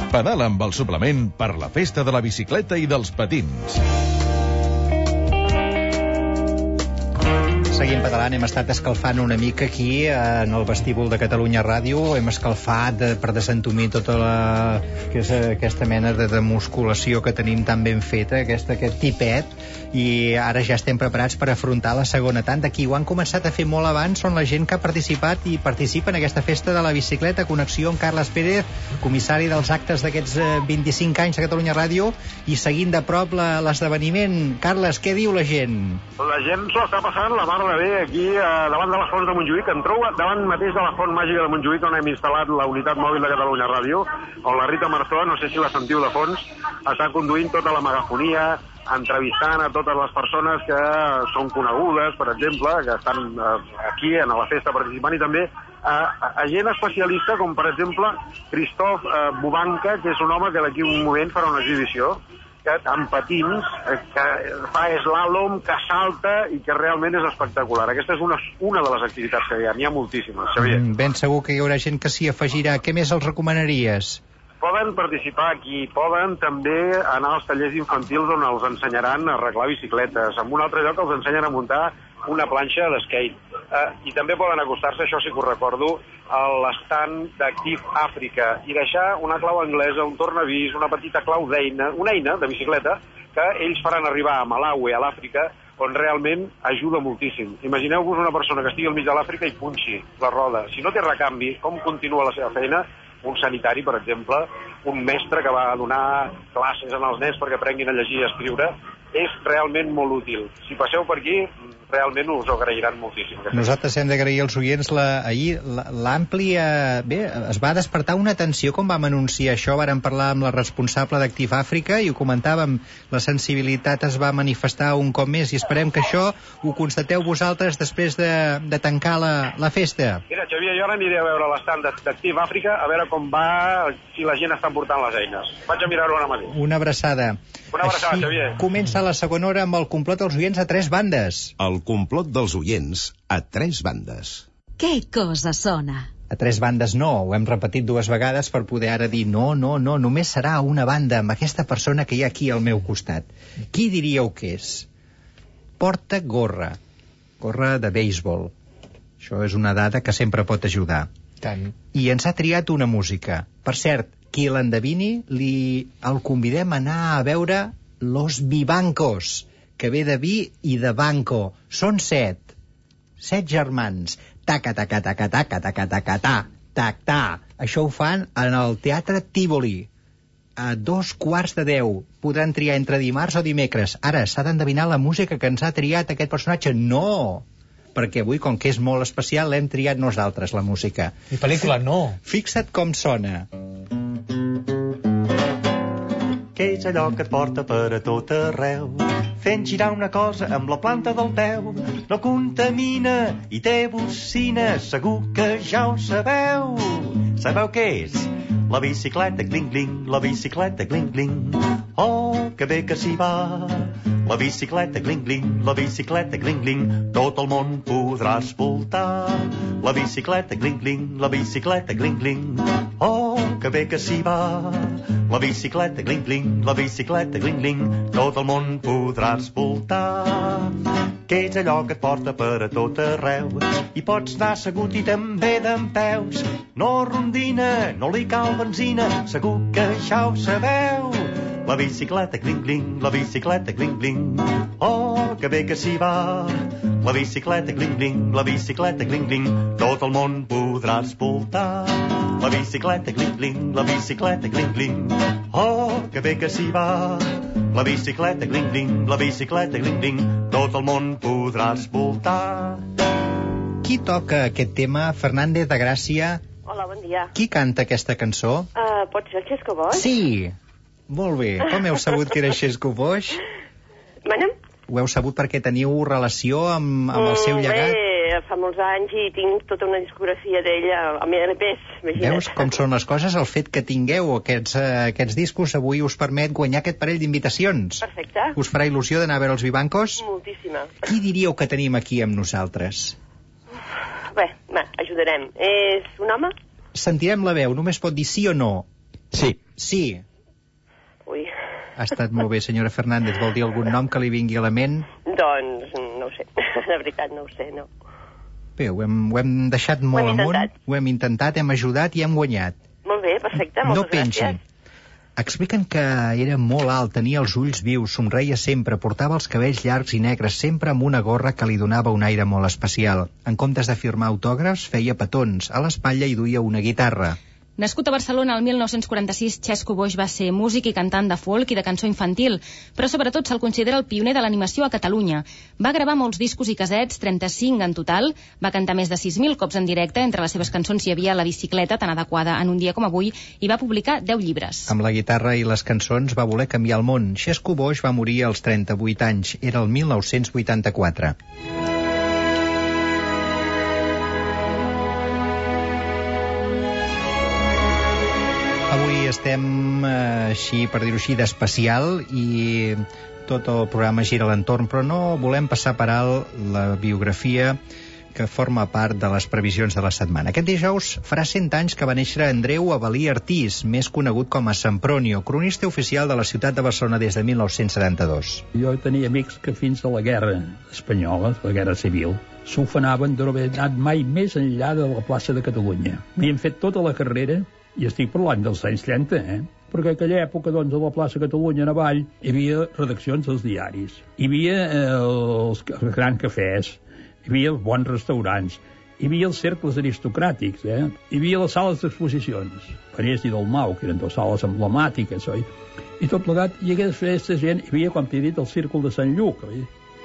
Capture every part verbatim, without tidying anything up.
Pedala amb el suplement per la festa de la bicicleta i dels patins. Seguim pedalant, hem estat escalfant una mica aquí en el vestíbul de Catalunya Ràdio, hem escalfat de, per desentumir tota la, que és aquesta mena de, de musculació que tenim tan ben feta, aquesta, aquest tipet, i ara ja estem preparats per afrontar la segona tanda. Qui ho han començat a fer molt abans són la gent que ha participat i participa en aquesta festa de la bicicleta. Connexió amb Carles Pérez, comissari dels actes d'aquests vint-i-cinc anys de Catalunya Ràdio, i seguint de prop l'esdeveniment. Carles, què diu la gent? La gent s'ho està passant la mar de bé aquí eh, davant de les fonts de Montjuïc. Em trobo davant mateix de la font màgica de Montjuïc, on hem instal·lat la unitat mòbil de Catalunya Ràdio, on la Rita Martó, no sé si la sentiu de fons, està conduint tota la megafonia, entrevistant a totes les persones que són conegudes, per exemple, que estan eh, aquí en la festa participant, i també a, a, a gent especialista, com per exemple Christophe eh, Bubanca, que és un home que d'aquí un moment farà una exhibició que, amb patins, eh, que fa slalom, que salta i que realment és espectacular. Aquesta és una, una de les activitats que hi ha, n'hi ha moltíssimes, Xavier. Mm, ben segur que hi haurà gent que s'hi afegirà. Què més els recomanaries? Poden participar aquí, poden també anar als tallers infantils on els ensenyaran a arreglar bicicletes, en un altre lloc els ensenyen a muntar una planxa d'skate. Eh, I també poden acostar-se, això sí que ho recordo, a l'estand d'Activ Àfrica i deixar una clau anglesa, un tornavís, una petita clau d'eina, una eina de bicicleta que ells faran arribar a Malawi, a l'Àfrica, on realment ajuda moltíssim. Imagineu-vos una persona que estigui al mig de l'Àfrica i punxi la roda. Si no té recanvi, com continua la seva feina? Un sanitari, per exemple, un mestre que va donar classes als nens perquè aprenguin a llegir i a escriure, és realment molt útil. Si passeu per aquí, realment us ho agrairan moltíssim. Nosaltres hem d'agrair als oients la, ahir l'àmplia... Bé, es va despertar una atenció quan vam anunciar això, vàrem parlar amb la responsable d'Activ Àfrica i ho comentàvem, la sensibilitat es va manifestar un cop més i esperem que això ho constateu vosaltres després de, de tancar la, la festa. Mira, Xavier, jo ara aniré a veure l'estand d'Activ Àfrica a veure com va, si la gent està portant les eines. Vaig a mirar-ho ara mateix. Una abraçada. Una abraçada, Així Xavier. Comença la segona hora amb el complot dels oients a tres bandes. El complot dels oients a tres bandes. Què cosa sona? A tres bandes no, ho hem repetit dues vegades per poder ara dir no, no, no, només serà una banda amb aquesta persona que hi ha aquí al meu costat. Qui diríeu que és? Porta gorra, gorra de béisbol. Això és una dada que sempre pot ajudar. Tant. I ens ha triat una música. Per cert, qui l'endevini, li el convidem a anar a veure Los Vivancos, que ve de vi i de banco. Són set. Set germans. Taca, taca, taca, taca, taca, taca, ta, tac, ta. Això ho fan en el Teatre Tívoli. A dos quarts de deu. Podran triar entre dimarts o dimecres. Ara, s'ha d'endevinar la música que ens ha triat aquest personatge. No! Perquè avui, com que és molt especial, l'hem triat nosaltres, la música. I pel·lícula no. Fixa't com sona. Què és allò que et porta per a tot arreu, fent girar una cosa amb la planta del peu? No contamina i té bocina, segur que ja ho sabeu. Sabeu què és? La bicicleta, cling, cling, la bicicleta, cling, cling. Oh, que bé que s'hi va. La bicicleta, cling, cling, la bicicleta, cling, cling. Tot el món podràs voltar. La bicicleta, cling, cling, la bicicleta, cling, cling. Oh, que bé que s'hi va. La bicicleta, cling, cling, la bicicleta, cling, cling. Tot el món podràs voltar. Què és allò que et porta per a tot arreu? I pots anar assegut i també dempeus. No rondina, no li cal benzina, segur que ja ho sabeu. La bicicleta, cling, cling, la bicicleta, cling, cling. Oh, que bé que s'hi va. La bicicleta, cling, cling, la bicicleta, cling, cling. Tot el món podràs voltar. La bicicleta, cling, cling, la bicicleta, cling, cling. Oh, que bé que s'hi va. La bicicleta, cling, cling, la bicicleta, cling, cling. Tot el món podràs voltar. Qui toca aquest tema? Fernández de Gràcia. Hola, bon dia. Qui canta aquesta cançó? Uh, pot ser el Xesco Boix? Sí. Molt bé. Com heu sabut que era Xesco Boix? Manem? Ho heu sabut perquè teniu relació amb, amb el seu llegat? Bé, fa molts anys i tinc tota una discografia d'ella amb L Ps, imagina't. Veus com són les coses? El fet que tingueu aquests, uh, aquests discos avui us permet guanyar aquest parell d'invitacions. Perfecte. Us farà il·lusió d'anar a veure els Vivancos? Moltíssima. Qui diríeu que tenim aquí amb nosaltres? Bé, va, ajudarem. És un home? Sentirem la veu, només pot dir sí o no. Sí. Sí. Ui. Ha estat molt bé, senyora Fernández. Vol dir algun nom que li vingui a la ment? Doncs no ho sé, de veritat no ho sé, no. Bé, ho hem, ho hem deixat molt Ho hem amunt, intentat. ho hem intentat, hem ajudat i hem guanyat. Molt bé, perfecte, moltes No pensin. gràcies. Expliquen que era molt alt, tenia els ulls vius, somreia sempre, portava els cabells llargs i negres, sempre amb una gorra que li donava un aire molt especial. En comptes de firmar autògrafs, feia petons. A l'espatlla hi duia una guitarra. Nascut a Barcelona el mil nou-cents quaranta-sis, Xesco Boix va ser músic i cantant de folk i de cançó infantil, però sobretot se'l considera el pioner de l'animació a Catalunya. Va gravar molts discos i casets, trenta-cinc en total, va cantar més de sis mil cops en directe, entre les seves cançons hi havia La bicicleta, tan adequada en un dia com avui, i va publicar deu llibres. Amb la guitarra i les cançons va voler canviar el món. Xesco Boix va morir als trenta-vuit anys, era el mil nou-cents vuitanta-quatre. Avui estem, eh, així, per dir-ho així, d'especial i tot el programa gira a l'entorn, però no volem passar per alt la biografia que forma part de les previsions de la setmana. Aquest dijous farà cent anys que va néixer Andreu Avel·lí Artís, més conegut com a Sempronio, cronista oficial de la ciutat de Barcelona des de mil nou-cents setanta-dos. Jo tenia amics que fins a la guerra espanyola, la guerra civil, s'ofenaven de no haver anat mai més enllà de la plaça de Catalunya. M'hi han fet tota la carrera, i estic parlant dels anys trenta, eh? Perquè en aquella època, doncs, a la plaça Catalunya, en avall, hi havia redaccions dels diaris, hi havia eh, els, els grans cafès, hi havia els bons restaurants, hi havia els cercles aristocràtics, eh? Hi havia les sales d'exposicions, Parés i Dalmau, que eren dues sales emblemàtiques, oi? I tot plegat, i aquesta gent, hi havia, com t'he dit, el Círcul de Sant Lluc, oi?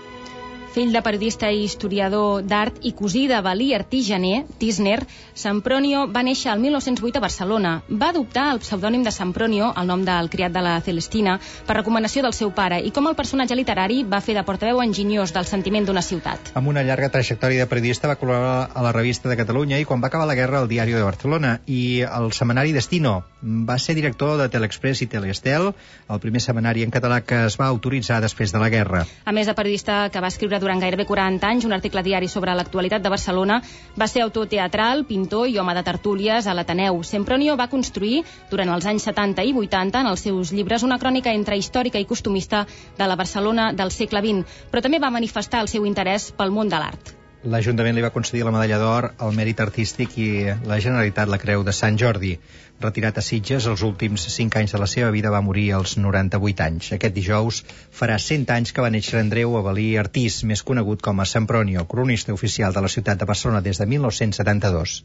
Fill de periodista i historiador d'art i cosí d'Avel·lí Artís Janer, Tisner, Sempronio va néixer el mil nou-cents vuit a Barcelona. Va adoptar el pseudònim de Sempronio, el nom del criat de la Celestina, per recomanació del seu pare, i com el personatge literari va fer de portaveu enginyós del sentiment d'una ciutat. Amb una llarga trajectòria de periodista va col·laborar a la Revista de Catalunya i quan va acabar la guerra al Diario de Barcelona i el setmanari Destino. Va ser director de Telexpress i Telestel, el primer setmanari en català que es va autoritzar després de la guerra. A més de periodista que va escriure durant gairebé quaranta anys un article diari sobre l'actualitat de Barcelona, va ser autor teatral, pintor i home de tertúlies a l'Ateneu. Sempronio va construir, durant els anys setanta i vuitanta, en els seus llibres, una crònica entre històrica i costumista de la Barcelona del segle vint, però també va manifestar el seu interès pel món de l'art. L'Ajuntament li va concedir la medalla d'or al mèrit artístic i la Generalitat la Creu de Sant Jordi. Retirat a Sitges, els últims cinc anys de la seva vida va morir als noranta-vuit anys. Aquest dijous farà cent anys que va néixer Andreu Avel·lí Artís, més conegut com a Sempronio, cronista oficial de la ciutat de Barcelona des de mil nou-cents setanta-dos.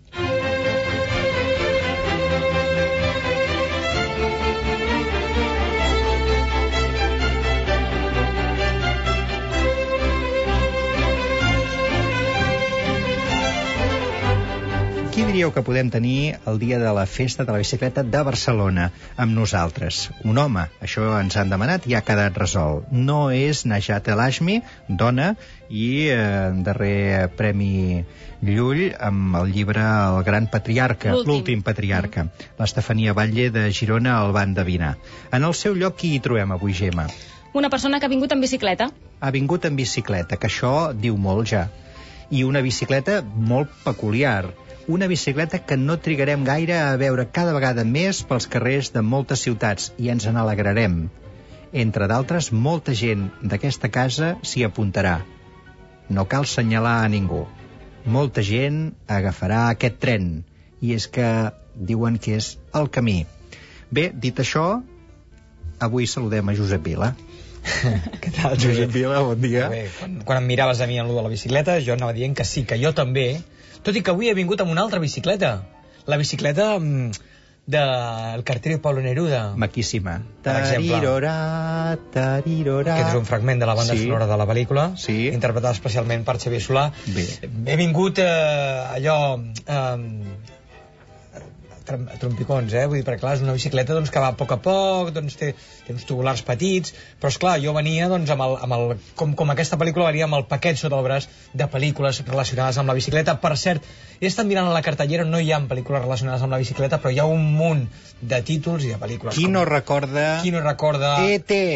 Qui diríeu que podem tenir el dia de la festa de la bicicleta de Barcelona amb nosaltres? Un home, això ens han demanat i ha quedat resolt. No és Najat El Hashmi, dona, i eh, darrer premi Llull amb el llibre El gran patriarca, l'últim patriarca. Mm. L'Estefania Batlle de Girona el va endevinar. En el seu lloc, qui hi trobem avui, Gemma? Una persona que ha vingut en bicicleta. Ha vingut en bicicleta, que això diu molt ja. I una bicicleta molt peculiar. Una bicicleta que no trigarem gaire a veure cada vegada més pels carrers de moltes ciutats i ens en alegrarem. Entre d'altres, molta gent d'aquesta casa s'hi apuntarà. No cal senyalar a ningú. Molta gent agafarà aquest tren i és que diuen que és el camí. Bé, dit això, avui saludem a Josep Vila. Què tal, Josep Vila, bon dia. Bé, quan, quan em miraves a mi en l'ús de la bicicleta, jo anava dient que sí, que jo també, tot i que avui he vingut amb una altra bicicleta. La bicicleta mm, del carter de Pablo Neruda. Maquíssima. Per exemple. Tarirora, tarirora. Aquest és un fragment de la banda sí. sonora de la pel·lícula, sí. interpretada especialment per Xavier Solà. Bé. He vingut eh, allò... Eh, trompicons, eh? Vull dir, perquè clar, és una bicicleta doncs, que va a poc a poc, doncs té, té uns tubulars petits, però esclar, jo venia doncs, amb el, amb el, com, com aquesta pel·lícula venia amb el paquet sota el braç de pel·lícules relacionades amb la bicicleta. Per cert, he estat mirant a la cartellera, no hi ha pel·lícules relacionades amb la bicicleta, però hi ha un munt de títols i de pel·lícules. Qui com... no recorda... Qui no recorda... E T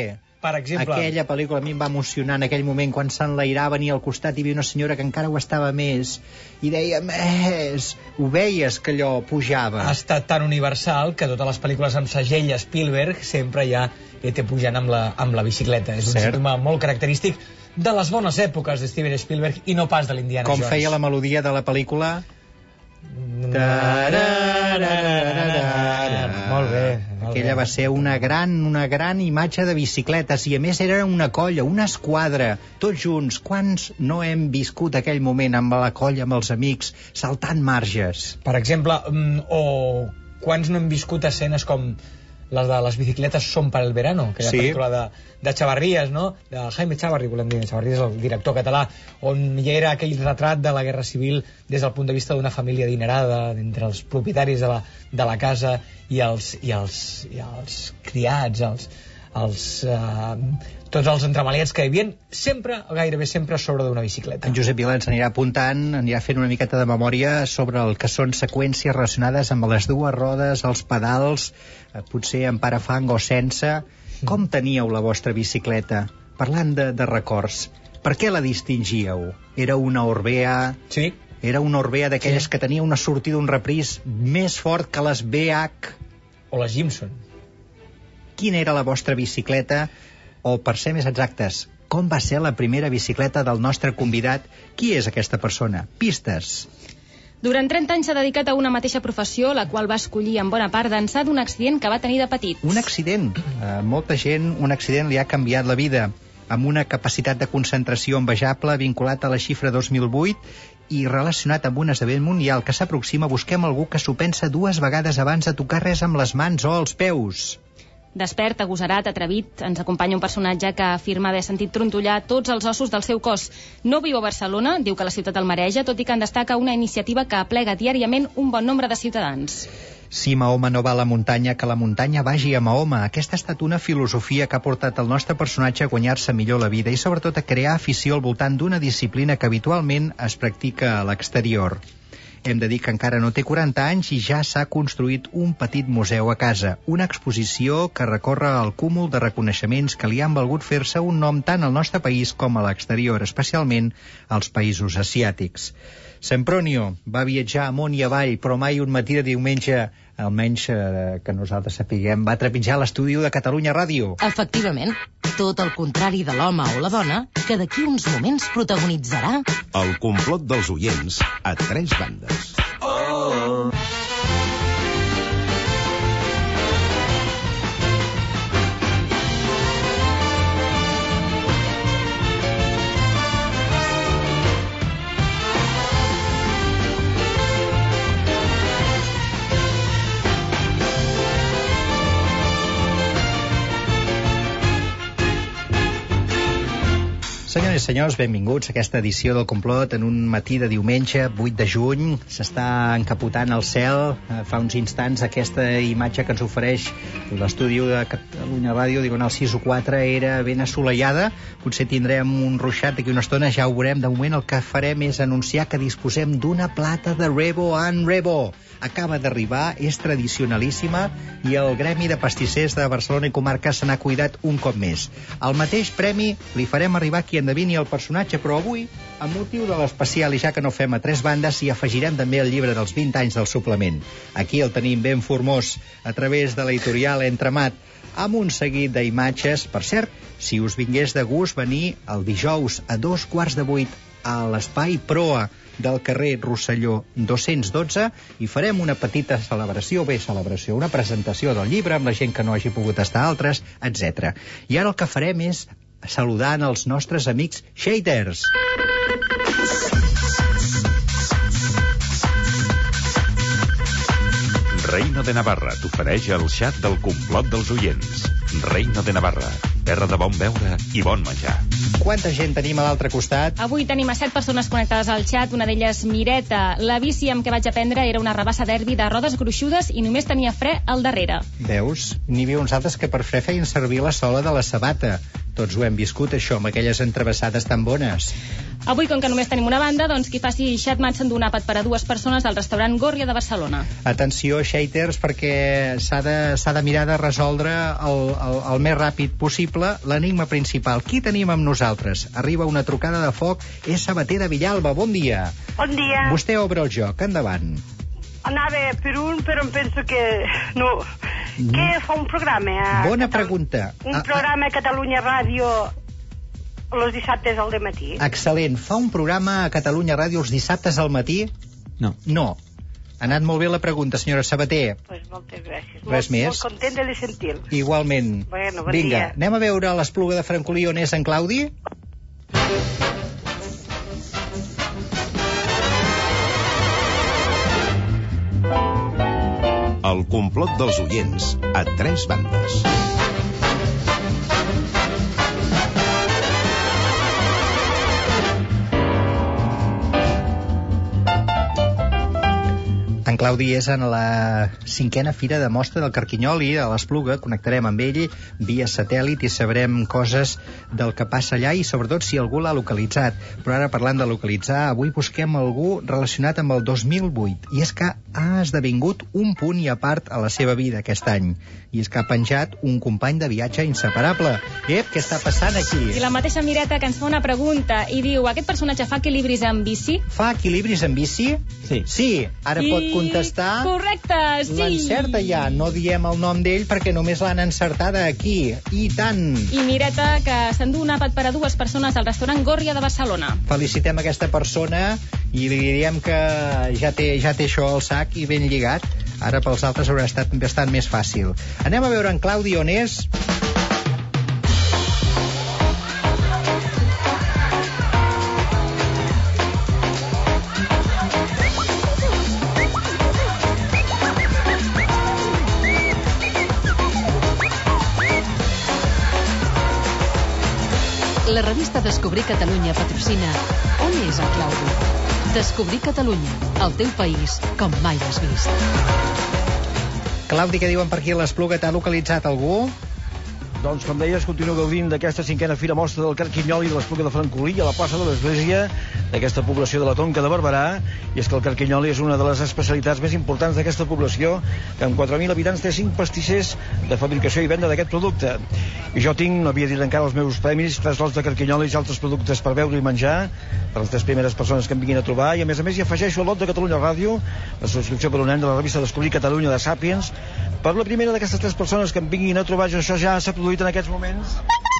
Per exemple... Aquella pel·lícula a mi em va emocionar en aquell moment, quan s'enlairava, i al costat hi havia una senyora que encara ho estava més, i deia, més... Ho veies, que allò pujava. Ha estat tan universal que totes les pel·lícules amb segell Spielberg sempre hi ha E T pujant amb la, amb la bicicleta. És un Cert. sistema molt característic de les bones èpoques de Steven Spielberg i no pas de l'Indiana Com Jones. feia la melodia de la pel·lícula... Molt bé. Aquella va ser una gran, una gran imatge de bicicletes, i a més era una colla, una esquadra, tots junts. Quants no hem viscut aquell moment amb la colla, amb els amics, saltant marges? Per exemple, o quants no hem viscut escenes com les de les bicicletes són per el verano, que és Sí. la pel·lícula de, de Chavarrías, no? De Jaime Chavarri, volem dir. Chavarri és el director català, on hi era aquell retrat de la Guerra Civil des del punt de vista d'una família adinerada, entre els propietaris de la, de la casa i els, i els, i els criats, els, els, eh, tots els entremaliats que hi havia sempre, gairebé sempre, sobre d'una bicicleta. En Josep Vila ens anirà apuntant, anirà fent una miqueta de memòria sobre el que són seqüències relacionades amb les dues rodes, els pedals, eh, potser amb parafang o sense. Com teníeu la vostra bicicleta? Parlant de, de records, per què la distingíeu? Era una Orbea? Sí. Era una Orbea d'aquelles Sí. que tenia una sortida, un repris més fort que les B H? O la Jimson. Quina era la vostra bicicleta? O, per ser més exactes, com va ser la primera bicicleta del nostre convidat? Qui és aquesta persona? Pistes. Durant trenta anys s'ha dedicat a una mateixa professió, la qual va escollir en bona part d'ençà d'un accident que va tenir de petit. Un accident. Uh, molta gent, un accident li ha canviat la vida. Amb una capacitat de concentració envejable, vinculat a la xifra dos mil vuit i relacionat amb un esdeveniment mundial que s'aproxima, busquem algú que s'ho pensa dues vegades abans de tocar res amb les mans o els peus. Despert, agosarat, atrevit, ens acompanya un personatge que afirma haver sentit trontollar tots els ossos del seu cos. No viu a Barcelona, diu que la ciutat el mareja, tot i que en destaca una iniciativa que aplega diàriament un bon nombre de ciutadans. Si Mahoma no va a la muntanya, que la muntanya vagi a Mahoma. Aquesta ha estat una filosofia que ha portat el nostre personatge a guanyar-se millor la vida i sobretot a crear afició al voltant d'una disciplina que habitualment es practica a l'exterior. Hem de dir que encara no té quaranta anys i ja s'ha construït un petit museu a casa, una exposició que recorre el cúmul de reconeixements que li han valgut fer-se un nom tant al nostre país com a l'exterior, especialment als països asiàtics. Sempronio va viatjar amunt i avall, però mai un matí de diumenge, almenys eh, que nosaltres sapiguem, va trepitjar l'estudi de Catalunya Ràdio. Efectivament, tot el contrari de l'home o la dona, que d'aquí uns moments protagonitzarà... El complot dels oients a tres bandes. Oh! Senyores i senyors, benvinguts a aquesta edició del Complot en un matí de diumenge, vuit de juny. S'està encapotant el cel. Fa uns instants aquesta imatge que ens ofereix l'estudi de Catalunya Ràdio, Diagonal sis o quatre, era ben assolellada. Potser tindrem un ruixat d'aquí una estona, ja ho veurem. De moment el que farem és anunciar que disposem d'una plata de Rebo and Rebo. Acaba d'arribar, és tradicionalíssima i el Gremi de Pastissers de Barcelona i comarca se n'ha cuidat un cop més. El mateix premi li farem arribar qui endevini el personatge, però avui, amb motiu de l'especial i ja que no fem a tres bandes, hi afegirem també el llibre dels vint anys del suplement. Aquí el tenim ben formós a través de l'editorial Entremat, amb un seguit d'imatges. Per cert, si us vingués de gust venir el dijous a dos quarts de vuit a l'espai Proa del carrer Rosselló dos-cents dotze i farem una petita celebració, bé, celebració, una presentació del llibre amb la gent que no hagi pogut estar, altres, etcètera. I ara el que farem és saludant els nostres amics shaders. Reino de Navarra t'ofereix el xat del complot dels oients. Reino de Navarra, terra de bon beure i bon menjar. Quanta gent tenim a l'altre costat? Avui tenim a set persones connectades al xat, una d'elles Mireta. La bici amb què vaig aprendre era una rabassa derbi de rodes gruixudes i només tenia fre al darrere. Veus? N'hi havia uns altres que per fre feien servir la sola de la sabata. Tots ho hem viscut, això, amb aquelles entrevessades tan bones. Avui, com que només tenim una banda, doncs qui faci xat-mat s'endú un àpat per a dues persones al restaurant Gòrria de Barcelona. Atenció, haters, perquè s'ha de, s'ha de mirar de resoldre el, el, el més ràpid possible l'enigma principal. Qui tenim amb nosaltres? Arriba una trucada de foc, és Sabater de Villalba. Bon dia. Bon dia. Vostè obre el joc, endavant. Anava per un, però em penso que no. Mm. Què fa un programa? A Bona Catal... pregunta. Un programa a Catalunya Ràdio els dissabtes al matí. Excel·lent. Fa un programa a Catalunya Ràdio els dissabtes al matí? No. No. Ha anat molt bé la pregunta, senyora Sabater. Pues moltes gràcies. Res molt, més. Molt contenta de sentir. Igualment. Bueno, bon Vinga, dia. anem a veure l'Espluga de Francolí on és en Claudi? El complot dels oients a tres bandes. En Claudi és en la cinquena fira de mostra del Carquinyoli a l'Espluga. Connectarem amb ell via satèl·lit i sabrem coses del que passa allà i sobretot si algú l'ha localitzat. Però ara, parlant de localitzar, avui busquem algú relacionat amb el dos mil vuit. I és que ha esdevingut un punt i a part a la seva vida aquest any. I és que ha penjat un company de viatge inseparable. Ep, què està passant aquí? I la mateixa Mireta que ens fa una pregunta i diu, aquest personatge fa equilibris en bici? Fa equilibris en bici? Sí. Sí, ara I... pot contestar. Correcte, sí. L'encerta ja, no diem el nom d'ell perquè només l'han encertada aquí. I tant. I Mireta, que s'endú un àpat per a dues persones al restaurant Gòrria de Barcelona. Felicitem aquesta persona i li direm que ja té, ja té això al sac i ben lligat. Ara pels altres haurà estat bastant més fàcil. Anem a veure en Claudi on és. La revista Descobrir Catalunya patrocina On és en Claudi? Descobrir Catalunya, el teu país, com mai l'has vist. Claudi, què diuen per aquí a l'Espluga? T'ha localitzat algú? Doncs, com deies, continuo gaudint d'aquesta cinquena fira mostra del Carquinyoli de l'Espluga de Francolí a la plaça de l'Església d'aquesta població de la Conca de Barberà. I és que el Carquinyoli és una de les especialitats més importants d'aquesta població, que amb quatre mil habitants té cinc pastissers de fabricació i venda d'aquest producte. I jo tinc, no havia dit encara els meus premis, tres lots de carquinyolis i altres productes per beure i menjar per les tres primeres persones que em vinguin a trobar. I a més a més hi afegeixo el lot de Catalunya Ràdio, la subscripció per un any de la revista Descobrir Catalunya de Sàpiens, per la primera d'aquestes tres persones que em vinguin a trobar. Això ja s'ha produït en aquests moments.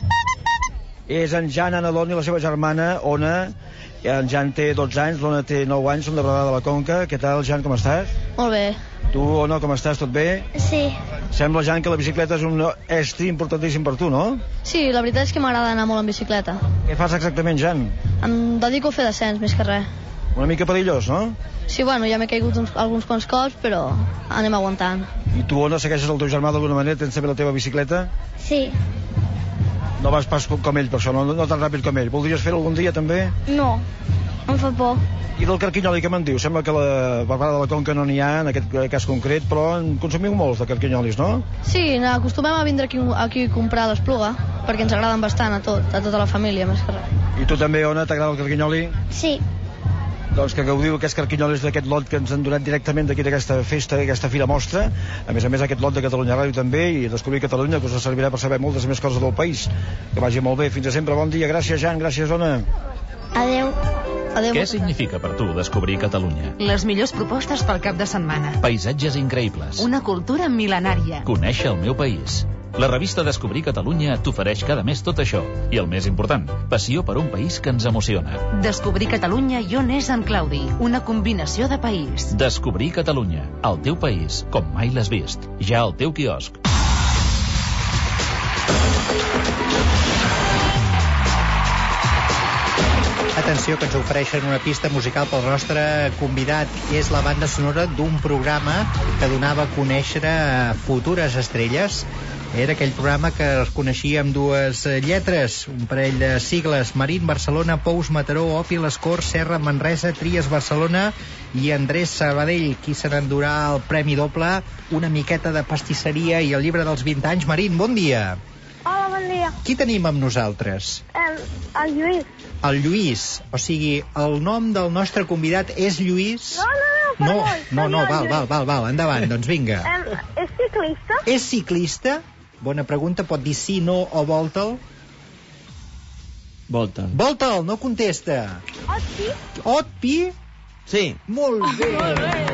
És en Jan Anadoni i la seva germana Ona. En Jan té dotze anys, l'Ona té nou anys, són de Barberà de la Conca. Què tal, Jan, com estàs? Molt bé. Tu, Ona, com estàs? Tot bé? Sí. Sembla, Jan, que la bicicleta és un estri importantíssim per tu, no? Sí, la veritat és que m'agrada anar molt en bicicleta. Què fas exactament, Jan? Em dedico a fer descens, més que res. Una mica perillós, no? Sí, bueno, ja m'he caigut uns, alguns quants cops, però anem aguantant. I tu, Ona, segueixes el teu germà d'alguna manera? Tens també la teva bicicleta? Sí. No vas pas com ell, per això, no, no tan ràpid com ell. Voldries fer-ho algun dia, també? No, em fa por. I del carquinyoli, què me'n diu? Sembla que a la Barberà de la Conca no n'hi ha, en aquest cas concret, però en consumiu molts de carquinyolis, no? Sí, acostumem a vindre aquí, aquí a comprar a l'Espluga, perquè ens agraden bastant a tot, a tota la família, més que res. I tu també, Ona, t'agrada el carquinyoli? Sí. Doncs que gaudiu aquests carquinyolis d'aquest lot que ens han donat directament d'aquí d'aquesta festa, d'aquesta fira mostra. A més a més, aquest lot de Catalunya Ràdio també, i Descobrir Catalunya, que us servirà per saber moltes més coses del país. Que vagi molt bé. Fins a sempre. Bon dia. Gràcies, Jan. Gràcies, Ona. Adeu. Adeu. Què significa per tu Descobrir Catalunya? Les millors propostes pel cap de setmana. Paisatges increïbles. Una cultura mil·lenària. Conèixer el meu país. La revista Descobrir Catalunya t'ofereix cada mes tot això. I el més important, passió per un país que ens emociona. Descobrir Catalunya i on és en Claudi. Una combinació de país. Descobrir Catalunya, el teu país, com mai l'has vist. Ja al teu quiosc. Atenció, que ens ofereixen una pista musical pel nostre convidat. És la banda sonora d'un programa que donava a conèixer a futures estrelles. Era aquell programa que es coneixia amb dues lletres, un parell de sigles: Marín, Barcelona, Pous, Mataró, Òpil, Escor, Serra, Manresa, Tries, Barcelona i Andrés Sabadell. Qui se n'endurà el premi doble? Una miqueta de pastisseria i el llibre dels vint anys. Marín, bon dia. Hola, bon dia. Qui tenim amb nosaltres? Um, el Lluís. El Lluís. O sigui, el nom del nostre convidat és Lluís? No, no, no, No, perdó. no, no, val, val, val, val, endavant, doncs vinga. Um, és ciclista? És ciclista? Bona pregunta, pot dir sí, no o volta'l? Volta'l. Volta'l, no contesta. Otpi? Otpi? Sí. Molt bé. Molt bé.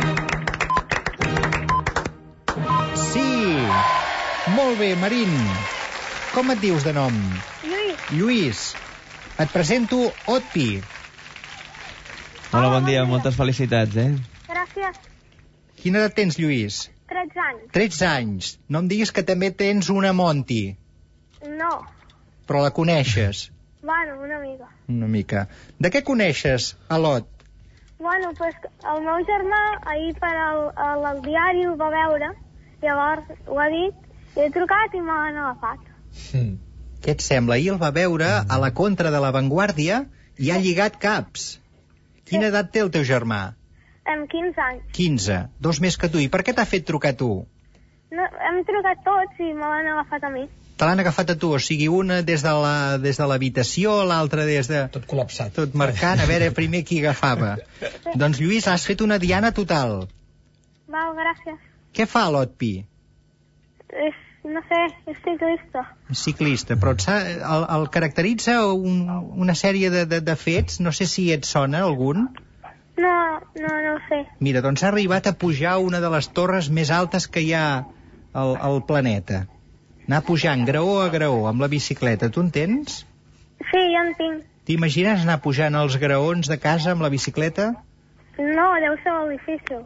Sí. Molt bé, Marín. Com et dius de nom? Lluís. Lluís. Et presento Otpi. Hola, bon dia, moltes felicitats, eh? Gràcies. Quina edat tens, Lluís? tretze anys. tretze anys. No em diguis que també tens una Monty, No. però la coneixes Bueno, una mica. una mica. De què coneixes a l'Ot? Bueno, pues el meu germà ahir per al, al, al diari ho va veure, llavors ho ha dit, i he trucat i m'han agafat. Mm. Què et sembla? Ahir el va veure a la contra de La Vanguardia i ha lligat caps. Quina edat té el teu germà? Amb quinze anys. quinze. Dos més que tu. I per què t'ha fet trucar tu? No, hem trucat tots i me l'han agafat a mi. Te l'han agafat a tu, o sigui, una des de la, des de l'habitació, l'altra des de... Tot col·lapsat. Tot marcant, a veure primer qui agafava. Doncs, Lluís, has fet una diana total. Val, gràcies. Què fa l'Otpi? És, no sé, és ciclista. Ciclista, però et sa, el, el caracteritza un, una sèrie de, de, de fets, no sé si et sona algun. No, no, no ho sé. Mira, doncs ha arribat a pujar una de les torres més altes que hi ha al, al planeta. Anar pujant graó a graó amb la bicicleta, tu en tens? Sí, jo en tinc. T'imagines anar pujant els graons de casa amb la bicicleta? No, deu ser molt difícil.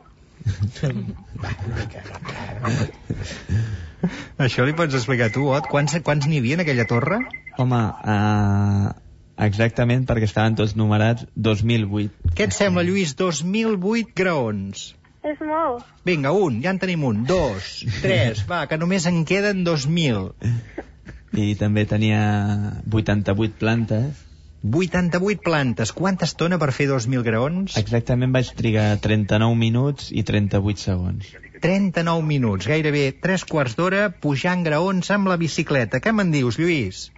Això li pots explicar tu, Ot? Quants, quants n'hi havia en aquella torre? Home, uh, exactament, perquè estaven tots numerats, dos mil vuit. Què et sembla, Lluís? dos mil vuit graons. És molt. Vinga, un, ja en tenim un. Dos, tres, va, que només en queden dos mil. I també tenia vuitanta-vuit plantes. vuitanta-vuit plantes. Quanta estona per fer dos mil graons? Exactament vaig trigar trenta-nou minuts i trenta-vuit segons. trenta-nou minuts, gairebé tres quarts d'hora pujant graons amb la bicicleta. Què me'n dius, Lluís?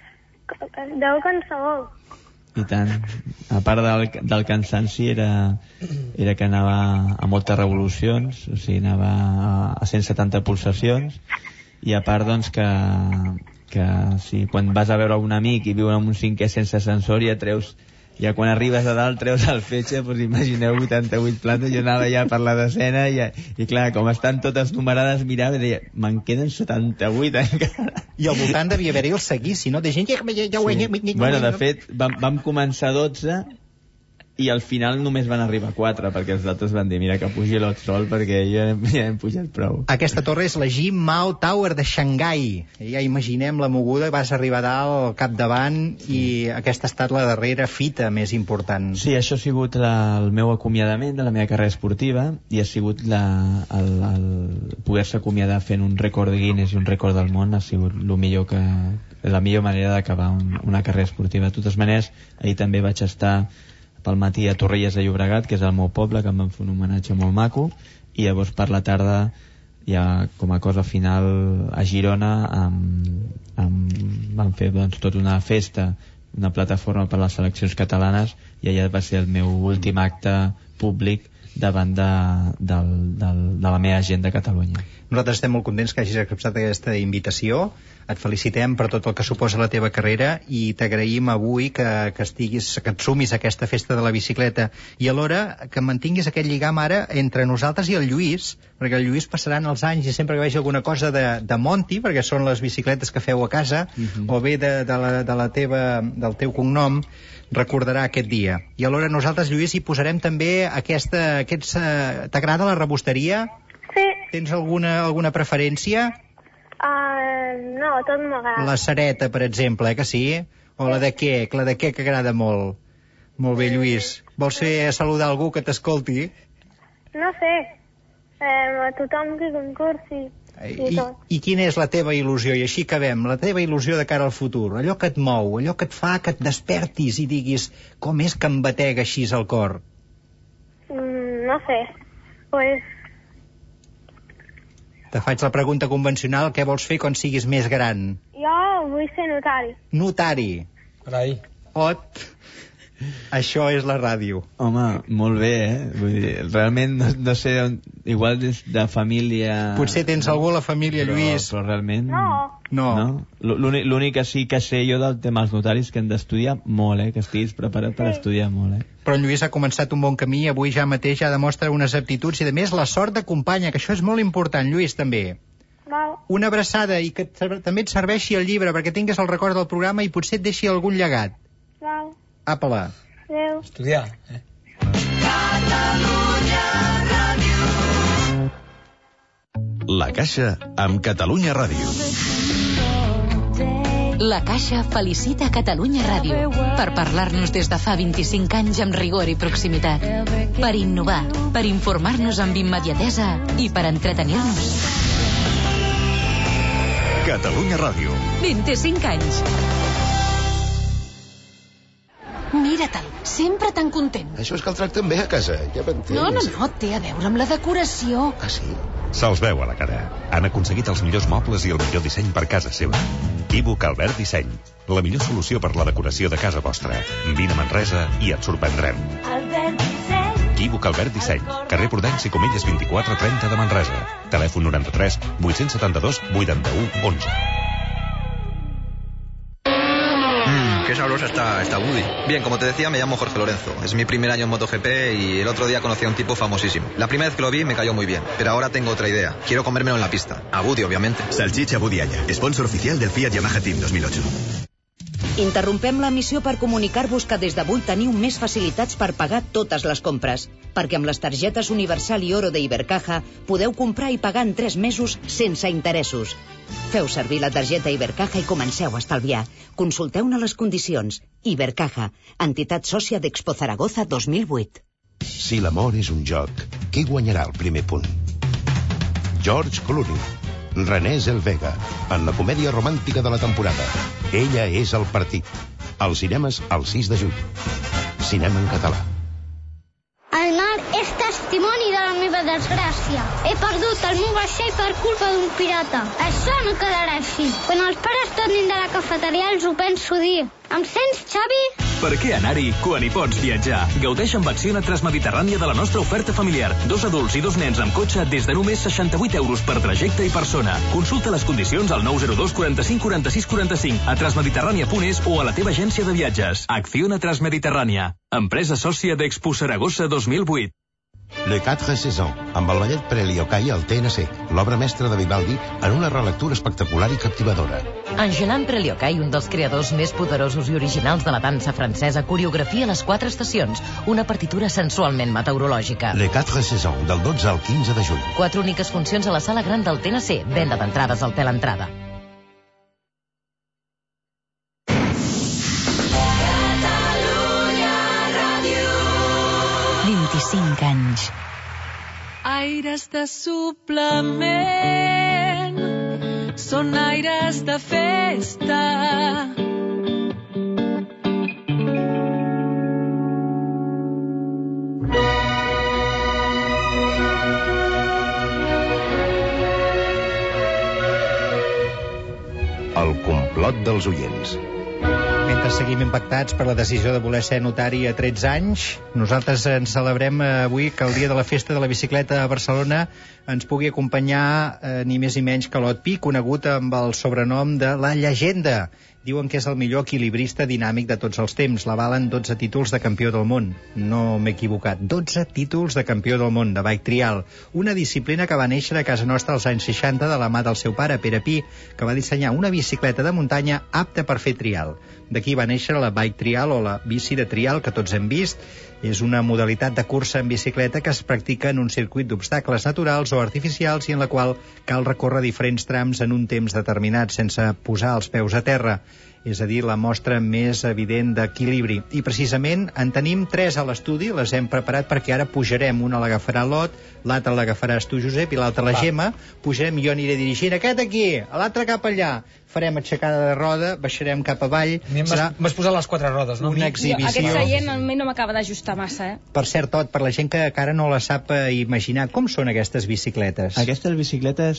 Deu cansar molt. I tant. A part del, del cansanci era, era que anava a moltes revolucions, o sigui, anava a, a cent setanta pulsacions, i a part, doncs, que, que sí, quan vas a veure un amic i viu en un cinquè sense ascensor, ja treus, ja quan arribes a dalt treus el fetge, doncs imagineu vuitanta-vuit plantes, jo anava ja per la decena, i, i clar, com estan totes numerades, mirava i deia, me'n queden setanta-vuit encara. I al voltant devia haver-hi el seguici, no? De gent que ja, ja ho he... Sí. Bueno, de fet, vam, vam començar dotze i al final només van arribar quatre, perquè els altres van dir, mira, que pugi l'Ot sol, perquè ja, ja hem pujat prou. Aquesta torre és la Jim Mao Tower de Xangai. Ja imaginem la moguda, vas arribar dalt al capdavant i aquesta ha estat la darrera fita més important. Sí, això ha sigut la, el meu acomiadament de la meva carrera esportiva i ha sigut la, el, el poder-se acomiadar fent un rècord de Guinness i un rècord del món ha sigut el millor que, la millor manera d'acabar un, una carrera esportiva. De totes maneres, ahir també vaig estar pel matí a Torrelles de Llobregat, que és el meu poble, que em van fer un homenatge molt maco, i llavors per la tarda, ja com a cosa final, a Girona amb, amb, van fer doncs, tota una festa, una plataforma per a les seleccions catalanes, i allà va ser el meu últim acte públic davant de, del, del, de la meva gent de Catalunya. Nosaltres estem molt contents que hagis acceptat aquesta invitació. Et felicitem per tot el que suposa la teva carrera i t'agraïm avui que, que, estiguis, que et sumis a aquesta festa de la bicicleta i alhora que mantinguis aquest lligam ara entre nosaltres i el Lluís, perquè el Lluís passaran els anys i sempre que vegi alguna cosa de, de Monty, perquè són les bicicletes que feu a casa, uh-huh. o bé de, de, la, de la teva, del teu cognom, recordarà aquest dia. I alhora nosaltres, Lluís, hi posarem també aquesta... Aquests, uh, t'agrada la rebosteria? Sí. Tens alguna, alguna preferència? Uh, no, tot m'agrada. La cereta, per exemple, eh, que sí? O la de quec, la de quec que agrada molt. Molt bé, Lluís. Vols fer saludar algú que t'escolti? No sé. Eh, a tothom que concursi. I, I quina és la teva il·lusió? I així acabem. La teva il·lusió de cara al futur. Allò que et mou, allò que et fa que et despertis i diguis com és que em batega així el cor? Mm, no sé. Pues... Te faig la pregunta convencional, què vols fer quan siguis més gran? Jo vull ser notari. Notari. Carai. Ot, això és la ràdio. Home, molt bé, eh? Vull dir, realment, no, no sé, on, igual des de família... Potser tens algú a la família, però, Lluís. Però realment... No. No. no? L'únic que sí que sé jo del tema dels notaris que hem d'estudiar molt, eh? Que estiguis preparat per estudiar molt, eh? Però en Lluís ha començat un bon camí, avui ja mateix ja demostra unes aptituds i, a més, la sort d'acompanya, que això és molt important, Lluís, també. Val. Una abraçada i que et, també et serveixi el llibre perquè tingues el record del programa i potser et deixi algun llegat. Val. Apa-la. Adéu. Estudiar, eh? Catalunya Ràdio. La Caixa amb Catalunya Ràdio. La Caixa felicita Catalunya Ràdio per parlar-nos des de fa vint-i-cinc anys amb rigor i proximitat, per innovar, per informar-nos amb immediatesa i per entretenir-nos. Catalunya Ràdio. vint-i-cinc anys. Mira-te'l, sempre tan content. Això és que el tracten bé a casa, ja m'entens. No, no, no, té a veure amb la decoració. Ah, sí? Se'ls veu a la cara. Han aconseguit els millors mobles i el millor disseny per casa seva. Equívoc Albert Disseny. La millor solució per la decoració de casa vostra. Vine a Manresa i et sorprendrem. Albert Disseny. Equívoc Albert Disseny. Carrer Prudenci Comelles vint-i-quatre trenta de Manresa. Telèfon noranta-tres vuit-cents setanta-dos vuitanta-u onze. Qué sabrosa está, está Woody. Bien, como te decía, me llamo Jorge Lorenzo. Es mi primer año en MotoGP y el otro día conocí a un tipo famosísimo. La primera vez que lo vi me cayó muy bien, pero ahora tengo otra idea. Quiero comérmelo en la pista. A Woody, obviamente. Salchicha Woody Aya, sponsor oficial del Fiat Yamaha Team dos mil ocho. Interrompem l'emissió per comunicar-vos que des d'avui teniu més facilitats per pagar totes les compres, perquè amb les targetes Universal i Oro de Ibercaja podeu comprar i pagar en tres mesos sense interessos. Feu servir la targeta Ibercaja i comenceu a estalviar. Consulteu-ne les condicions. Ibercaja, entitat sòcia d'Expo Zaragoza dos mil vuit. Si l'amor és un joc, qui guanyarà el primer punt? George Clooney, René Zellweger, en la comèdia romàntica de la temporada. Ella és el partit. Als cinemes el sis de juny. Cinema en català. El mar és testimoni de la meva desgràcia. He perdut el meu vaixell per culpa d'un pirata. Això no quedarà així. Quan els pares tornin de la cafeteria els ho penso dir. Em sents, Xavi? Per què anar-hi quan hi pots viatjar? Gaudeix amb Acciona Transmediterrània de la nostra oferta familiar. Dos adults i dos nens amb cotxe des de només seixanta-vuit euros per trajecte i persona. Consulta les condicions al nou zero dos quaranta-cinc quaranta-sis quaranta-cinc a transmediterrània punt es o a la teva agència de viatges. Acciona Transmediterrània, empresa sòcia d'Expo Saragossa dos mil vuit. Le Quatre Saisons, amb el ballet Preliokai al T N C, l'obra mestra de Vivaldi en una relectura espectacular i captivadora. En Jean Preliokai, un dels creadors més poderosos i originals de la dansa francesa, coreografia les quatre estacions, una partitura sensualment meteorològica. Le Quatre Saisons, del dotze al quinze de juny. Quatre úniques funcions a la sala gran del T N C, venda d'entrades al Telentrada. vint-i-cinc anys. Aires de suplement, són aires de festa. El complot dels oients. Mentre seguim impactats per la decisió de voler ser notari a tretze anys, nosaltres ens celebrem avui que el dia de la festa de la bicicleta a Barcelona ens pugui acompanyar eh, ni més ni menys que l'Ot Pi, conegut amb el sobrenom de la llegenda. Diuen que és el millor equilibrista dinàmic de tots els temps. L'avalen dotze títols de campió del món. No m'he equivocat. dotze títols de campió del món de bike trial. Una disciplina que va néixer a casa nostra als anys seixanta de la mà del seu pare, Pere Pi, que va dissenyar una bicicleta de muntanya apta per fer trial. D'aquí va néixer la bike trial o la bici de trial que tots hem vist. És una modalitat de cursa en bicicleta que es practica en un circuit d'obstacles naturals o artificials i en la qual cal recórrer diferents trams en un temps determinat sense posar els peus a terra. És a dir, la mostra més evident d'equilibri. I precisament en tenim tres a l'estudi, les hem preparat perquè ara pujarem. Una l'agafarà l'Ot, l'altra l'agafaràs tu, Josep, i l'altra la Gemma. Pujarem, jo aniré dirigint aquest aquí, l'altre cap allà. Farem aixecada de roda, baixarem cap avall. Serà... M'has posat les quatre rodes, no? Una exhibició. Aquest seient a mi no m'acaba d'ajustar massa, eh? Per cert, Tot, per la gent que encara no la sap imaginar, com són aquestes bicicletes? Aquestes bicicletes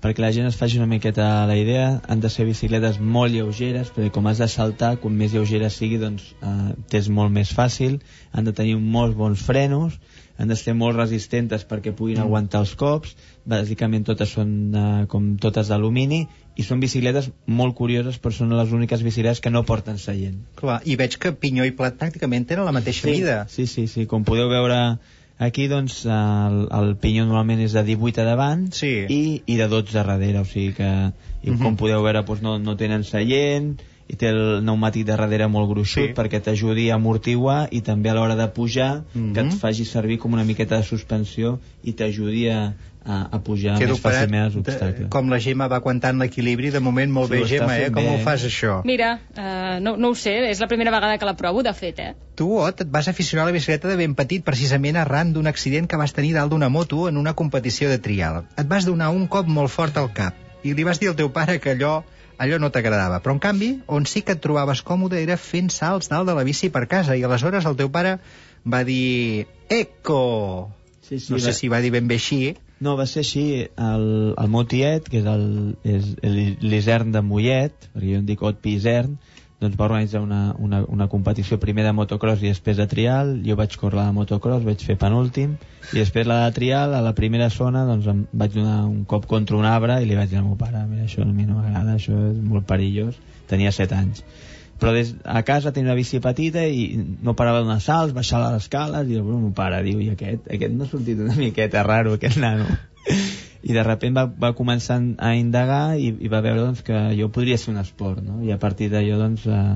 perquè la gent es faci una miqueta la idea, han de ser bicicletes molt lleugeres, perquè com has de saltar, com més lleugera sigui, doncs eh, t'és molt més fàcil, han de tenir molts bons frenos, han de ser molt resistentes perquè puguin mm. aguantar els cops, bàsicament totes són eh, com totes d'alumini, i són bicicletes molt curioses, però són les úniques bicicletes que no porten seient. Clar, i veig que pinyó i plat pràcticament tenen la mateixa sí, mida. Sí, sí, sí, com podeu veure aquí, doncs, el, el pinyó normalment és de divuit a davant sí. i, i de dotze a darrere, o sigui que, i uh-huh. com podeu veure, doncs, no, no tenen seient, i té el pneumàtic de darrere molt gruixut sí. perquè t'ajudi a amortiguar i també a l'hora de pujar uh-huh. que et faci servir com una miqueta de suspensió i t'ajudi a, a, a pujar Quedo més fàcilment els obstacles. De, com la Gemma va aguantant l'equilibri, de moment molt sí, bé, Gemma, eh? Com bé. Ho fas, això? Mira, uh, no, no ho sé, és la primera vegada que la provo, de fet, eh? Tu, Ot, et vas aficionar a la bicicleta de ben petit precisament arran d'un accident que vas tenir dalt d'una moto en una competició de trial. Et vas donar un cop molt fort al cap i li vas dir al teu pare que allò allò no t'agradava, però en canvi on sí que et trobaves còmode era fent salts dalt de la bici per casa, i aleshores el teu pare va dir Eco! Sí, sí, no sé va... si va dir ben bé així. No, va ser així. El, el meu tiet, que és el- és el- l'Isern de Mollet, perquè jo em dic Ot Pisern, doncs va organitzar una, una, una competició primer de motocross i després de trial. Jo vaig córrer la de motocross, vaig fer penúltim, i després la de trial, a la primera zona, doncs em vaig donar un cop contra un arbre i li vaig dir al meu pare, mira, això a mi no m'agrada, això és molt perillós. Tenia set anys. Però des, a casa tenia una bici petita i no parava de donar salts, baixar les escales, i el meu pare diu, i aquest, aquest no ha sortit una miqueta raro, aquest nano. I de sobte va, va començar a indagar i, i va veure doncs, que jo podria ser un esport, no? I a partir d'allò doncs, eh,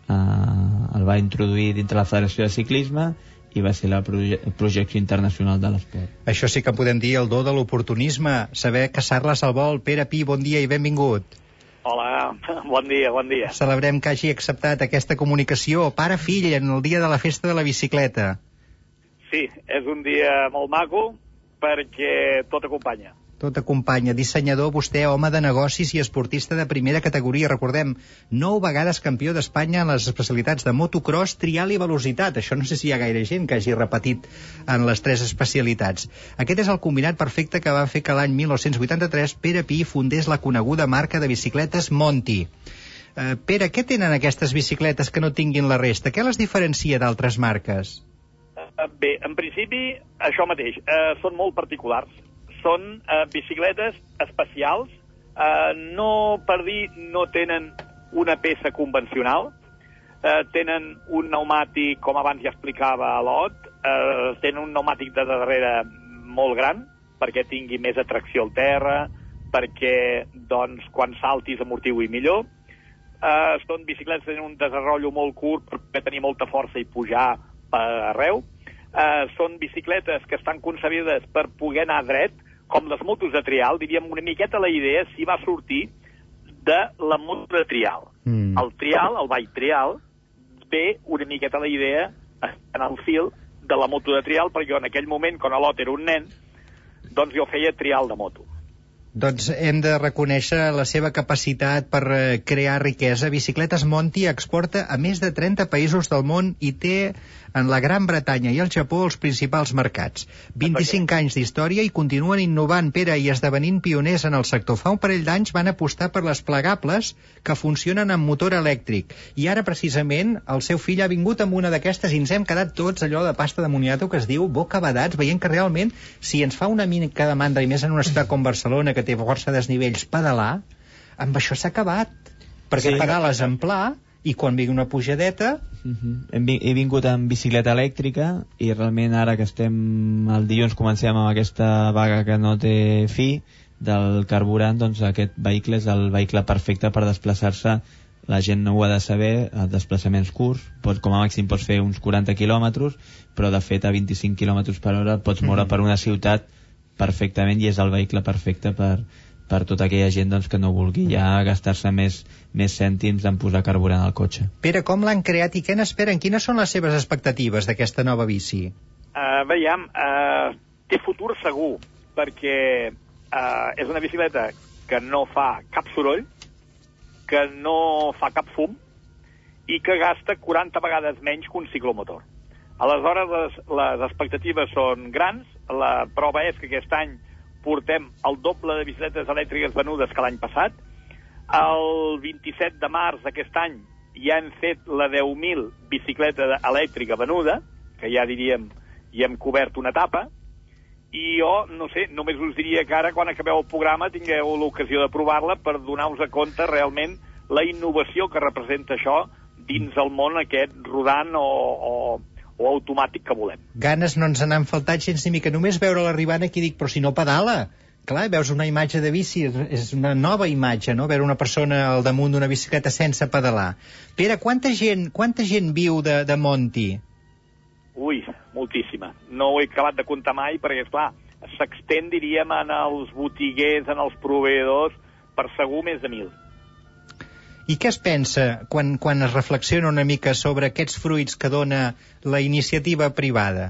eh, el va introduir dintre la Federació de Ciclisme i va ser la proje projecció internacional de l'esport. Això sí que podem dir el do de l'oportunisme, saber caçar-les al vol. Pere Pi, bon dia i benvingut. Hola, bon dia, bon dia. Celebrem que hagi acceptat aquesta comunicació pare-fill en el dia de la festa de la bicicleta. Sí, és un dia molt maco perquè tot acompanya. Tot acompanya. Dissenyador, vostè, home de negocis i esportista de primera categoria. Recordem, nou vegades campió d'Espanya en les especialitats de motocross, trial i velocitat. Això no sé si hi ha gaire gent que hagi repetit en les tres especialitats. Aquest és el combinat perfecte que va fer que l'any mil nou-cents vuitanta-tres Pere Pi fundés la coneguda marca de bicicletes Monty. Uh, Pere, què tenen aquestes bicicletes que no tinguin la resta? Què les diferencia d'altres marques? Uh, bé, en principi, això mateix. Uh, són molt particulars. Són uh, bicicletes especials. Uh, no, per dir, no tenen una peça convencional. Uh, tenen un pneumàtic, com abans ja explicava a l'Ot, uh, tenen un pneumàtic de darrere molt gran, perquè tingui més atracció al terra, perquè, doncs, quan saltis amortigui millor. Uh, són bicicletes que tenen un desenvolupament molt curt per tenir molta força i pujar per arreu. Uh, són bicicletes que estan concebides per poder anar dret, com les motos de trial. Diríem una miqueta la idea si va sortir de la moto de trial. Mm. El trial, el bike trial, ve una miqueta la idea en el fil de la moto de trial, perquè jo en aquell moment, quan l'Ot era un nen, doncs jo feia trial de moto. Doncs hem de reconèixer la seva capacitat per eh, crear riquesa. Bicicletes Monty exporta a més de trenta països del món i té en la Gran Bretanya i el Japó els principals mercats. vint-i-cinc anys d'història i continuen innovant, Pere, i esdevenint pioners en el sector. Fa un parell d'anys van apostar per les plegables que funcionen amb motor elèctric. I ara, precisament, el seu fill ha vingut amb una d'aquestes i ens hem quedat tots allò de pasta de moniato que es diu bocabadats, veient que realment, si ens fa una mica de mandra, i més en una ciutat com Barcelona, que té força desnivells, pedalar, amb això s'ha acabat. Perquè Sí. pedales en pla i quan vingui una pujadeta... Uh-huh. Hem vi- he vingut amb bicicleta elèctrica i realment ara que estem el dilluns comencem amb aquesta vaga que no té fi del carburant, doncs aquest vehicle és el vehicle perfecte per desplaçar-se. La gent no ho ha de saber, a desplaçaments curts, pots, com a màxim pots fer uns quaranta quilòmetres, però de fet a vint-i-cinc quilòmetres per hora pots moure per una ciutat perfectament i és el vehicle perfecte per, per tota aquella gent doncs, que no vulgui ja gastar-se més, més cèntims en posar carburant al cotxe. Pere, com l'han creat i què n'esperen? Quines són les seves expectatives d'aquesta nova bici? Uh, veiem, uh, té futur segur, perquè uh, és una bicicleta que no fa cap soroll, que no fa cap fum i que gasta quaranta vegades menys que un ciclomotor. Aleshores, les, les expectatives són grans. La prova és que aquest any portem el doble de bicicletes elèctriques venudes que l'any passat. El vint-i-set de març d'aquest any ja hem fet la deu mil bicicleta elèctrica venuda, que ja diríem, ja hem cobert una etapa, i jo, no sé, només us diria que ara, quan acabeu el programa, tingueu l'ocasió de provar-la per donar-vos a compte realment la innovació que representa això dins el món aquest rodant o, o, o automàtic que volem. Ganes no ens n'han faltat gens ni mica. Només veure l'arribant aquí dic, però si no pedala. Clar, veus una imatge de bici, és una nova imatge, no?, veure una persona al damunt d'una bicicleta sense pedalar. Pere, quanta gent, quanta gent viu de, de Monti? Ui, moltíssima. No ho he acabat de comptar mai, perquè, esclar, s'extén, diríem, en els botiguers, en els proveïdors, per segur més de mil. I què es pensa quan, quan es reflexiona una mica sobre aquests fruits que dona la iniciativa privada?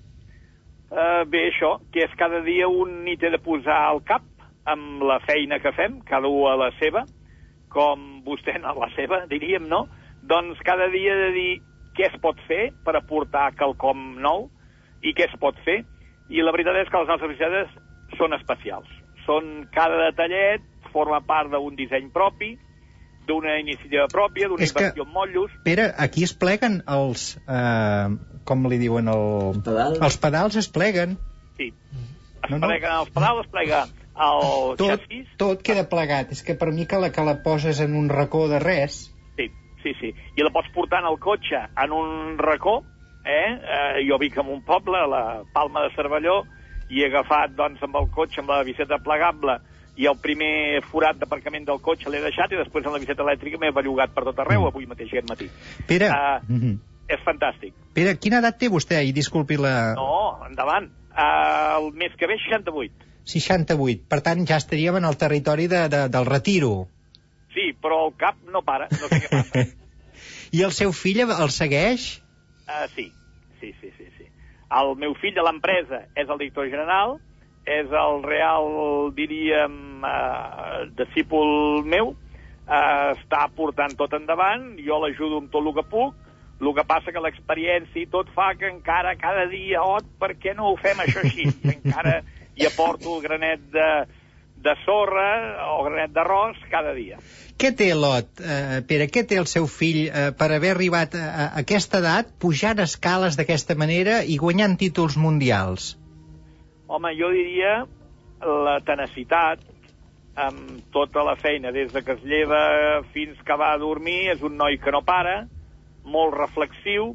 Uh, bé, això, que és cada dia un hi té de posar al cap amb la feina que fem, cada un a la seva, com vostè a la seva, diríem, no? Doncs cada dia de dir què es pot fer per aportar quelcom nou i què es pot fer. I la veritat és que les nostres bicicletes són especials. Són cada detallet, forma part d'un disseny propi, d'una iniciativa pròpia, d'una inversió en motllos. Pere, aquí es pleguen els... Eh, com li diuen? El... Pedals. Els pedals es pleguen. Sí. Es no, pleguen no. els pedals, es plega el tot, xassis. Tot queda plegat. És que per mi que la, que la poses en un racó de res... Sí, sí, sí. I la pots portar en el cotxe en un racó. Eh? Eh, jo vic en un poble, a la Palma de Cervelló, i he agafat, doncs, amb el cotxe, amb la bicicleta plegable, i el primer forat d'aparcament del cotxe l'he deixat, i després amb la bicicleta elèctrica m'he bellugat per tot arreu, avui mateix, aquest matí. Pere... Uh, mm-hmm. És fantàstic. Pere, quina edat té vostè? I disculpi la... No, endavant. Uh, el mes que ve, seixanta-vuit. seixanta-vuit. Per tant, ja estaríem en el territori de, de, del retiro. Sí, però el cap no para. No sé què passa. I el seu fill el segueix? Uh, sí. sí, sí, sí, sí. El meu fill de l'empresa és el director general, és el real, diríem, uh, discípul meu, uh, està portant tot endavant, jo l'ajudo amb tot el que puc. El que passa que l'experiència i tot fa que encara cada dia, oh, per què no ho fem això així? I encara hi aporto el granet de, de sorra o granet d'arròs cada dia. Què té l'Ot, eh, Pere, què té el seu fill eh, per haver arribat a, a aquesta edat, pujant escales d'aquesta manera i guanyant títols mundials? Home, jo diria la tenacitat, amb tota la feina, des de que es lleva fins que va a dormir, és un noi que no para, molt reflexiu,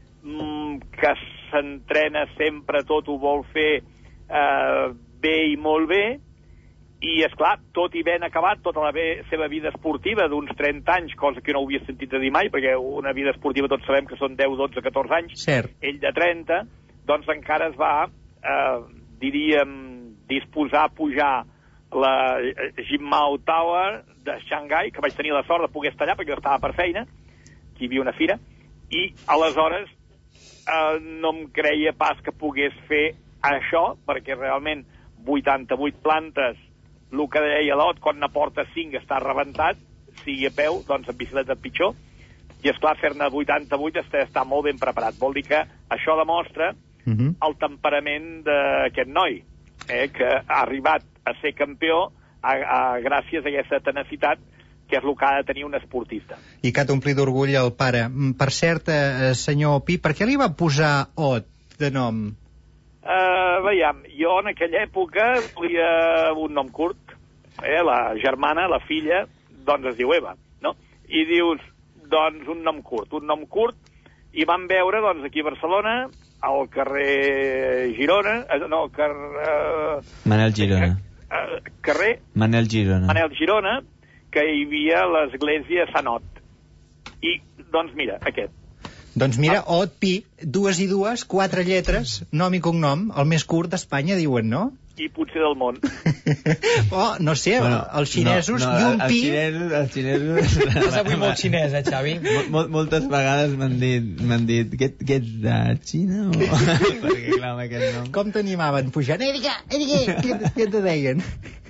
que s'entrena sempre, tot ho vol fer eh, bé i molt bé, i, esclar, tot i ben acabat, tota la be, seva vida esportiva d'uns trenta anys, cosa que no ho havia sentit a dir mai, perquè una vida esportiva tots sabem que són deu, dotze, catorze anys, Cert. Ell de trenta, doncs encara es va, eh, diríem, disposar a pujar la Jinmao Tower de Xangai, que vaig tenir la sort de poder estar allà, perquè jo estava per feina, hi havia una fira, i aleshores eh, no em creia pas que pogués fer això, perquè realment vuitanta-vuit plantes, el que deia l'Ot, quan ne porta cinc està rebentat, sigui a peu, doncs en bicicleta pitjor, i esclar, fer-ne vuitanta-vuit està, està molt ben preparat. Vol dir que això demostra uh-huh. el temperament d'aquest noi, eh, que ha arribat a ser campió a, a, gràcies a aquesta tenacitat, que és el que ha de tenir un esportista. I que ha d'omplir d'orgull el pare. Per cert, eh, senyor Pi, per què li va posar Ot de nom? Uh, veiem, jo en aquella època volia un nom curt. Eh? La germana, la filla, doncs es diu Eva, no? I dius, doncs un nom curt, un nom curt, i vam veure, doncs, aquí a Barcelona, al carrer Girona, eh, no, carrer... Uh, Manel Girona. Uh, carrer... Manel Girona. Manel Girona, que hi havia l'església Sant Ot. I, doncs mira, aquest. Doncs mira, ah. Ot, Pi, dues i dues, quatre lletres, nom i cognom, el més curt d'Espanya, diuen, no? I potser del món. Oh, no sé, bueno, els xinesos no, no, i un el, Pi... Xinesos, els xinesos... És avui molt xinès, eh, Xavi? Mol, moltes vegades m'han dit, m'han dit, què, què ets de Xina? O... Perquè, clar, amb aquest nom... Com t'animaven pujant? Èrica, Èrica, què, què te deien?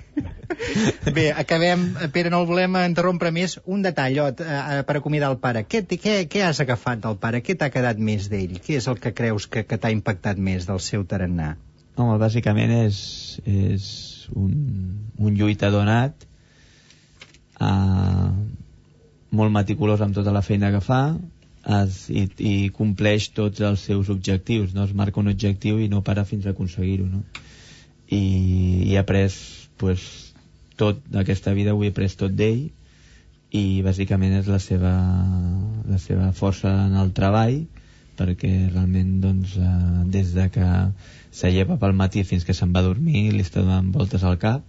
Bé, acabem, Pere, no el volem interrompre més. Un detall, Ot, eh, per acomiadar el pare. Què, què, què has agafat del pare? Què t'ha quedat més d'ell? Què és el que creus que, que t'ha impactat més del seu tarannà? Home, bàsicament és, és un, un lluitador nat, uh, molt meticulós amb tota la feina que fa, es, i, i compleix tots els seus objectius, no? Es marca un objectiu i no para fins a aconseguir-ho, no? I, i ha après pues, tot d'aquesta vida, ho he après tot d'ell, i bàsicament és la seva, la seva força en el treball, perquè realment doncs, eh, des de que se lleva pel matí fins que se'n va a dormir li està donant voltes al cap,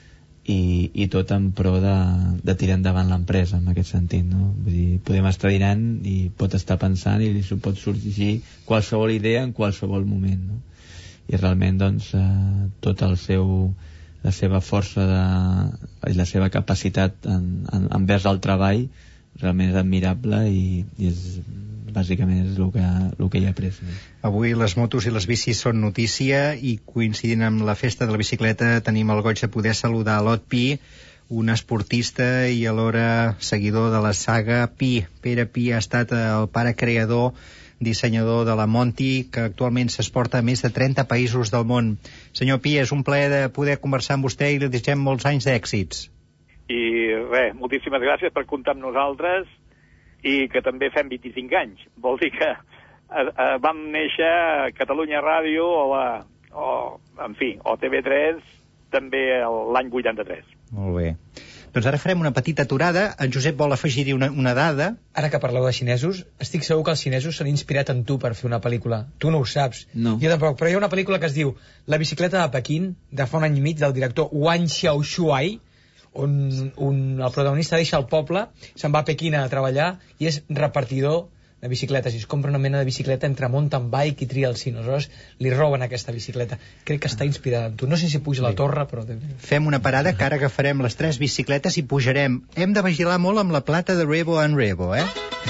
i, i tot en pro de, de tirar endavant l'empresa en aquest sentit, no? Vull dir, podem estar dinant i pot estar pensant i li pot sorgir qualsevol idea en qualsevol moment, no? I realment doncs, eh, tot el seu la seva força de, i la seva capacitat en, en, envers el treball realment és admirable, i, i és, bàsicament és el que, el que hi ha après. Avui les motos i les bicis són notícia, i coincidint amb la festa de la bicicleta tenim el goig de poder saludar l'Ot Pi, un esportista i alhora seguidor de la saga Pi. Pere Pi ha estat el pare creador, dissenyador de la Monty, que actualment s'exporta a més de trenta països del món. Senyor Pi, és un plaer de poder conversar amb vostè i li desitgem molts anys d'èxits. I res, moltíssimes gràcies per comptar amb nosaltres, i que també fem vint-i-cinc anys. Vol dir que eh, eh, vam néixer a Catalunya Ràdio o, la, o, en fi, o T V tres també l'any vuitanta-tres. Molt bé. Doncs ara farem una petita aturada. En Josep vol afegir-hi una, una dada. Ara que parleu de xinesos, estic segur que els xinesos s'han inspirat en tu per fer una pel·lícula. Tu no ho saps. No. Jo tampoc, però hi ha una pel·lícula que es diu La bicicleta de Pequín, de fa un any i mig, del director Wang Xiaoshuai, on un, el protagonista deixa el poble, se'n va a Pequín a treballar i és repartidor de bicicletes, i es compra una mena de bicicleta entre mountain bike i trial sin, aleshores li roben aquesta bicicleta. Crec que està inspirada en tu. No sé si puja a la torre, però... Fem una parada, que ara agafarem les tres bicicletes i pujarem. Hem de vigilar molt amb la plata de Rebo and Rebo, eh?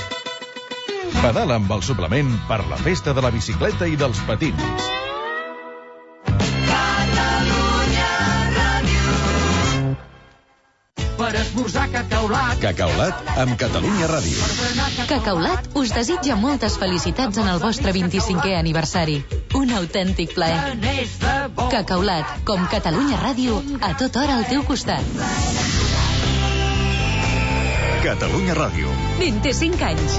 Pedala amb el suplement per la festa de la bicicleta i dels patins. Per esmorzar cacaulat. Cacaulat amb Catalunya Ràdio. Cacaulat us desitja moltes felicitats en el vostre vint-i-cinquè aniversari. Un autèntic plaer. Cacaulat, com Catalunya Ràdio, a tota hora al teu costat. Catalunya Ràdio. vint-i-cinc anys.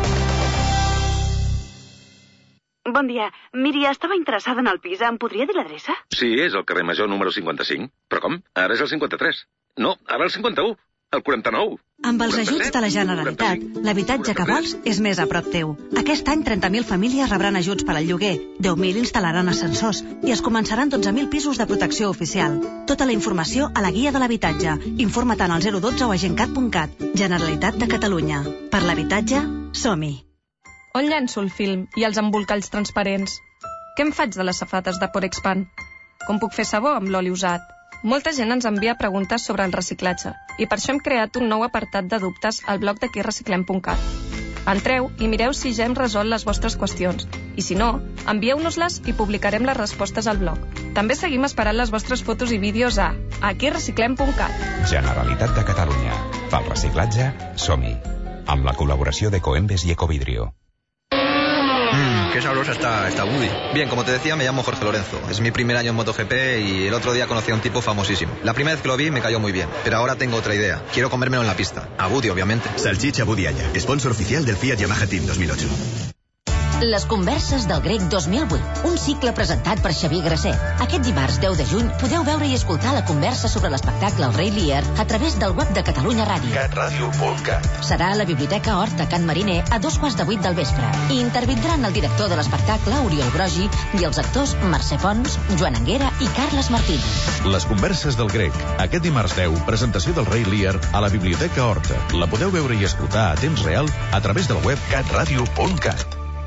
Bon dia. Miri, estava interessada en el pis. Em podria dir l'adreça? Sí, és el carrer Major número cinquanta-cinc. Però com? Ara és el cinquanta-tres. No, ara el cinquanta-u. El quaranta-nou. Amb els ajuts de la Generalitat, l'habitatge que vols és més a prop teu. Aquest any trenta mil famílies rebran ajuts per al lloguer, deu mil instal·laran ascensors i es començaran dotze mil pisos de protecció oficial. Tota la informació a la guia de l'habitatge. Informa-te'n al zero dotze o a gencat punt cat. Generalitat de Catalunya. Per l'habitatge, som-hi. On llanço el film i els embolcalls transparents? Què em faig de les safates de Porexpan? Com puc fer sabó amb l'oli usat? Molta gent ens envia preguntes sobre el reciclatge i per això hem creat un nou apartat de dubtes al blog d'aquí reciclem punt cat. Entreu i mireu si ja hem resolt les vostres qüestions i si no, envieu-nos-les i publicarem les respostes al blog. També seguim esperant les vostres fotos i vídeos a aquí reciclem punt cat. Generalitat de Catalunya. Pel reciclatge, som-hi. Amb la col·laboració de Coembes i Ecovidrio. Mmm, qué sabrosa está esta Woody. Bien, como te decía, me llamo Jorge Lorenzo. Es mi primer año en MotoGP y el otro día conocí a un tipo famosísimo. La primera vez que lo vi me cayó muy bien, pero ahora tengo otra idea. Quiero comérmelo en la pista. A Woody, obviamente. Salchicha Woody Aya, sponsor oficial del Fiat Yamaha Team dos mil ocho. Les converses del grec dos mil vuit, un cicle presentat per Xavier Grasset. Aquest dimarts deu de juny podeu veure i escoltar la conversa sobre l'espectacle El Rei Lear a través del web de Catalunya Ràdio. catradio punt cat. Serà a la Biblioteca Hort de Can Mariner a dos quarts de vuit del vespre. I intervindran el director de l'espectacle, Oriol Brogi, i els actors Mercè Pons, Joan Anguera i Carles Martínez. Les converses del grec. Aquest dimarts deu, presentació del Rei Lear a la Biblioteca Horta. La podeu veure i escoltar a temps real a través del web catradio punt cat.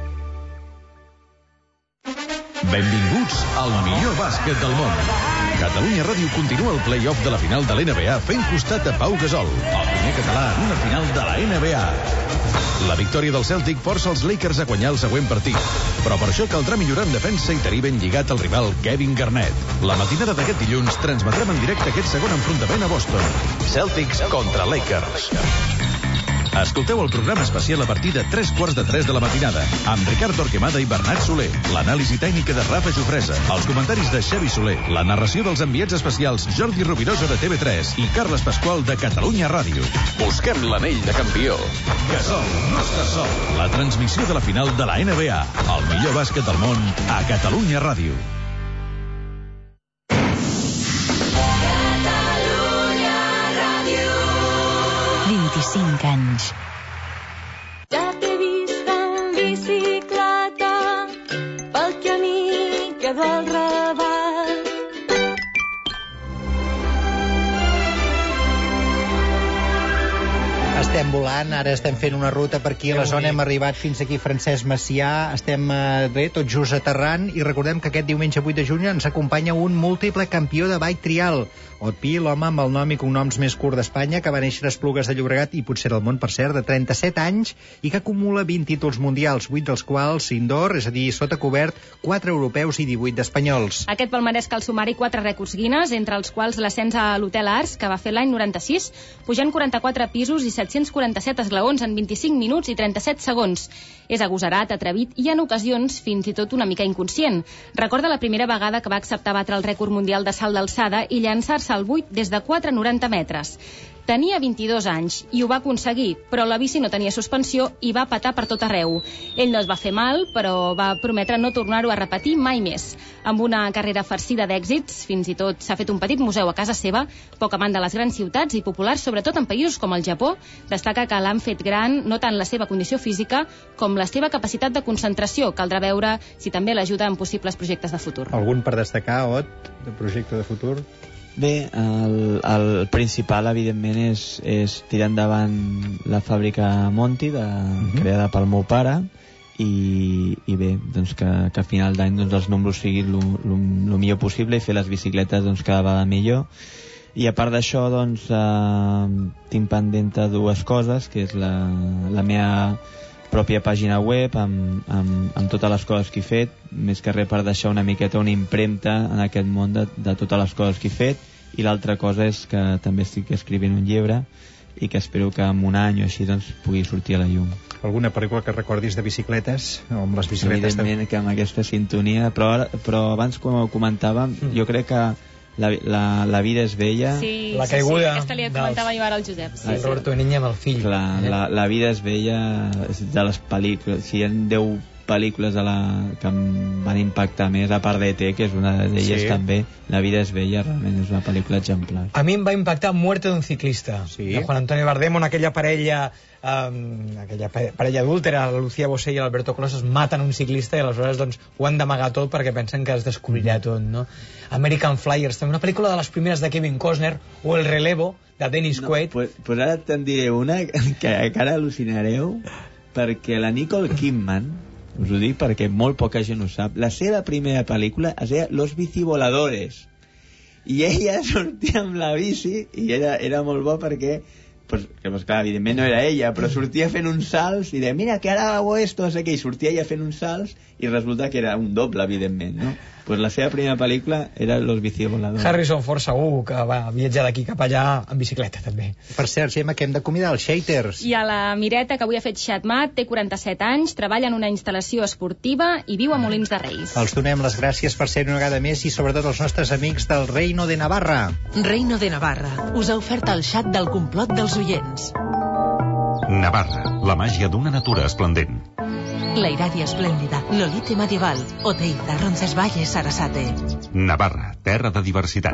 Benvinguts al millor bàsquet del món. Catalunya Ràdio continua el play-off de la final de l'N B A fent costat a Pau Gasol, el primer català en una final de la N B A. La victòria del Celtic força els Lakers a guanyar el següent partit, però per això caldrà millorar en defensa i tenir ben lligat el rival Kevin Garnett. La matinada d'aquest dilluns transmetrem en directe aquest segon enfrontament a Boston. Celtics contra Lakers. Escolteu el programa especial a partir de tres quarts de tres de la matinada, amb Ricard Torquemada i Bernat Soler, l'anàlisi tècnica de Rafa Jofresa, els comentaris de Xavi Soler, la narració dels enviats especials Jordi Rovirosa de T V tres i Carles Pasqual de Catalunya Ràdio. Busquem l'anell de campió. Gasol no està sol. La transmissió de la final de la N B A, el millor bàsquet del món, a Catalunya Ràdio. vint-i-cinc anys. Ja t'he vist en bicicleta pel camí que del Raval. Estem volant, ara estem fent una ruta per aquí a la zona, hem arribat fins aquí Francesc Macià, estem eh, bé, tot just aterrant, i recordem que aquest diumenge vuit de juny ens acompanya un múltiple campió de bike trial, Otpi, l'home amb el nom i cognoms més curt d'Espanya, que va néixer a Esplugues de Llobregat i potser del món, per cert, de trenta-set anys, i que acumula vint títols mundials, vuit dels quals indoor, és a dir, sota cobert, quatre europeus i divuit d'espanyols. Aquest palmarès cal sumar-hi quatre rècords Guinness, entre els quals l'ascens a l'Hotel Ars, que va fer l'any noranta-sis, pujant quaranta-quatre pisos i set-cents quaranta-set esglaons en vint-i-cinc minuts i trenta-set segons. És agosarat, atrevit i, en ocasions, fins i tot una mica inconscient. Recorda la primera vegada que va acceptar batre el rècord mundial de salt d'alçada i llançar-se al buit des de quatre coma noranta metres. Tenia vint-i-dos anys i ho va aconseguir, però la bici no tenia suspensió i va petar per tot arreu. Ell no es va fer mal, però va prometre no tornar-ho a repetir mai més. Amb una carrera farcida d'èxits, fins i tot s'ha fet un petit museu a casa seva, poc amant de les grans ciutats i populars, sobretot en països com el Japó, destaca que l'han fet gran no tant la seva condició física com la seva capacitat de concentració. Caldrà veure si també l'ajuda en possibles projectes de futur. Algun per destacar, Ot, de projecte de futur? Bé, el, el principal, evidentment, és, és tirar endavant la fàbrica Monti, de, uh-huh. creada pel meu pare, i, i bé, doncs que, que a final d'any doncs, els números siguin el millor possible i fer les bicicletes doncs, cada vegada millor. I a part d'això, doncs, eh, tinc pendent dues coses, que és la, la meva pròpia pàgina web amb, amb, amb totes les coses que he fet, més que res per deixar una miqueta una impremta en aquest món de, de totes les coses que he fet, i l'altra cosa és que també estic escrivint un llibre i que espero que en un any o així doncs, pugui sortir a la llum. Alguna pel·lícula que recordis de bicicletes? O amb les bicicletes? Evidentment de... que amb aquesta sintonia, però, ara, però abans, com ho comentàvem, mm. jo crec que La, la, la vida és bella. Sí, la sí, caiguda. Sí, aquesta li comentava jo ara al Josep. Sí, el Roberto Benigni amb el fill. La, la, la vida és bella de les pel·lícules. Si hi ha deu pel·lícules de la, que em van impactar més, a part d'E T, que és una d'elles sí. també, La vida és bella, realment és una pel·lícula exemplar. A mi em va impactar Muerte d'un ciclista, sí. de Juan Antonio Bardem, on aquella parella um, aquella parella adúltera, la Lucía Bosé i l'Alberto Closas, maten un ciclista i aleshores doncs, ho han d'amagar tot perquè pensen que es descobrirà tot, no? American Flyers, també una pel·lícula de les primeres de Kevin Costner, o El relevo, de Dennis no, Quaid. Pues, pues ara te'n diré una que encara al·lucinareu, perquè la Nicole Kidman, us ho dic perquè molt poca gent ho sap, la seva primera pel·lícula es deia Los bicivoladores, i ella sortia amb la bici i era, era molt bo perquè pues, que, pues, clar, evidentment no era ella, però sortia fent uns salts i deia, mira que ara hago esto, no sé què, i sortia ella fent uns salts i resulta que era un doble, evidentment, no? Pues la seva primera pel·lícula era Los bicivoladores. Harrison Ford segur que va viatjar d'aquí cap allà en bicicleta, també. Per cert, Gemma, que hem de convidar els Shaters. I a la Mireta, que avui ha fet xatmat, té quaranta-set anys, treballa en una instal·lació esportiva i viu a Molins de Reis. Els donem les gràcies per ser una vegada més i sobretot els nostres amics del Reino de Navarra. Reino de Navarra us ha ofert el xat del complot dels oients. Navarra, la màgia d'una natura esplendent. La Iradia esplèndida, Lolite medieval, Oteiza, Roncesvalles, Sarasate. Navarra, terra de diversitat.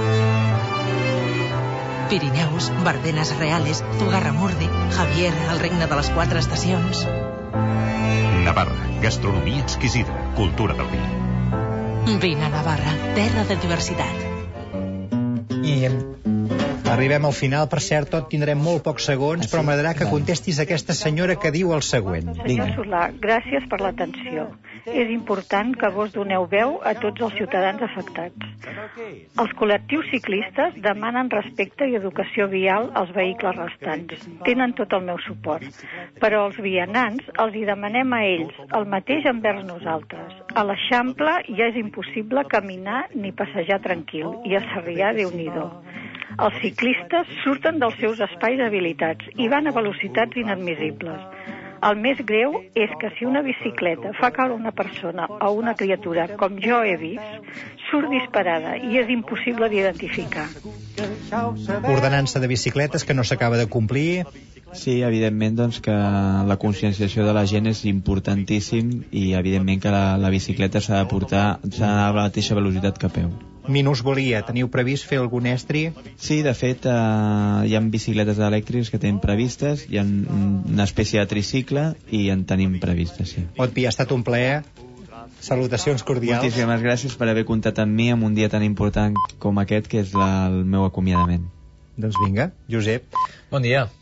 Pirineus, Bardenes reales, Zugarramurdi, Javier, el regne de les quatre estacions. Navarra, gastronomia exquisida, cultura del vi. Vine a Navarra, terra de diversitat. I hem... Arribem al final, per cert, tot tindrem molt pocs segons, però m'agradarà que contestis a aquesta senyora que diu el següent. Senyor Solà, gràcies per l'atenció. És important que vos doneu veu a tots els ciutadans afectats. Els col·lectius ciclistes demanen respecte i educació vial als vehicles restants. Tenen tot el meu suport. Però els vianants els hi demanem a ells el mateix envers nosaltres. A l'Eixample ja és impossible caminar ni passejar tranquil, i a Sarrià, Déu-n'hi-do. Els ciclistes surten dels seus espais habilitats i van a velocitats inadmissibles. El més greu és que si una bicicleta fa caure una persona o una criatura, com jo he vist, surt disparada i és impossible d'identificar. Ordenança de bicicletes que no s'acaba de complir. Sí, evidentment doncs, que la conscienciació de la gent és importantíssim i evidentment que la, la bicicleta s'ha de portar s'ha d'anar a la mateixa velocitat que a peu. Minusvalia, teniu previst fer algun estri? Sí, de fet, eh, hi ha bicicletes elèctriques que tenen previstes, hi ha una espècie de tricicle i en tenim previstes, sí. Otpi, ha estat un plaer. Salutacions cordials. Moltíssimes gràcies per haver comptat amb mi en un dia tan important com aquest, que és la, el meu acomiadament. Doncs vinga, Josep. Bon dia.